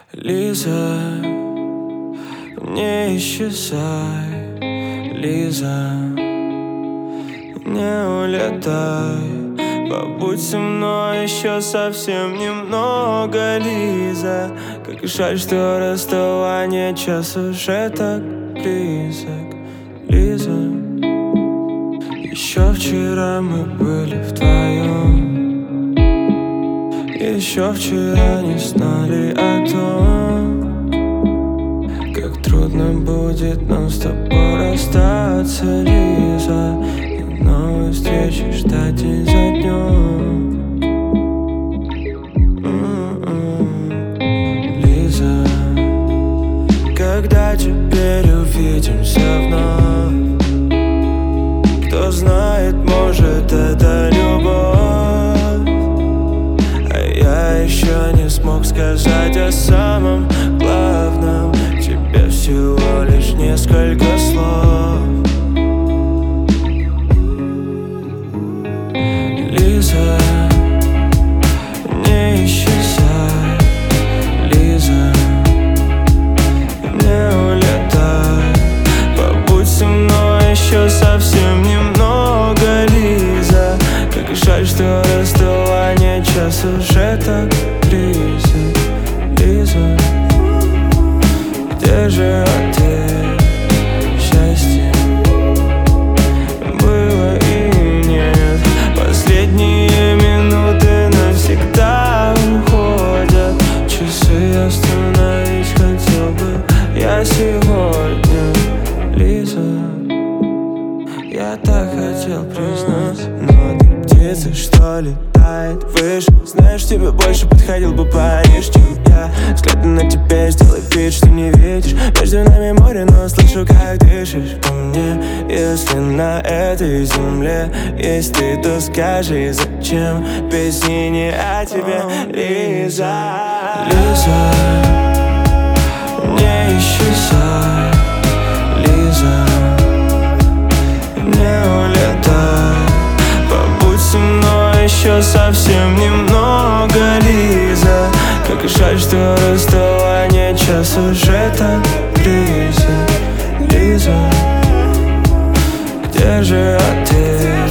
Лиза, не исчезай, Лиза, не улетай, побудь со мной еще совсем немного, Лиза. Как и жаль, что расставание, час уже так близок, Лиза. Еще вчера мы были вдвоем, еще вчера не знали о том, как трудно будет нам с тобой расстаться, Лиза, и новые встречи ждать день за днем. Лиза, когда теперь увидимся вновь? Кто знает, может, это любовь. Я еще не смог сказать о самом главном, тебе всего лишь несколько слов. Лиза, не исчезай, Лиза, не улетай, побудь со мной еще совсем немного, Лиза. Как и жаль, что расставание, час уже так близок, Лиза. Где же ответ? Счастье было и нет. Последние минуты навсегда уходят. Часы остановить хотел бы я сегодня, Лиза. Я так хотел признаться, но ты птица, что летает выше. Знаешь, тебе больше подходил бы Париж, чем я. Взгляды на тебя, сделай вид, что не видишь. Между нами море, но слышу, как дышишь по мне. Если на этой земле есть ты, то скажи, зачем песни не о тебе, Лиза. Лиза, не исчезай, Лиза, не улетай, побудь со мной еще совсем немного, Лиза. Как и жаль, что расставание, час уже так близок, Лиза. Где же ответ?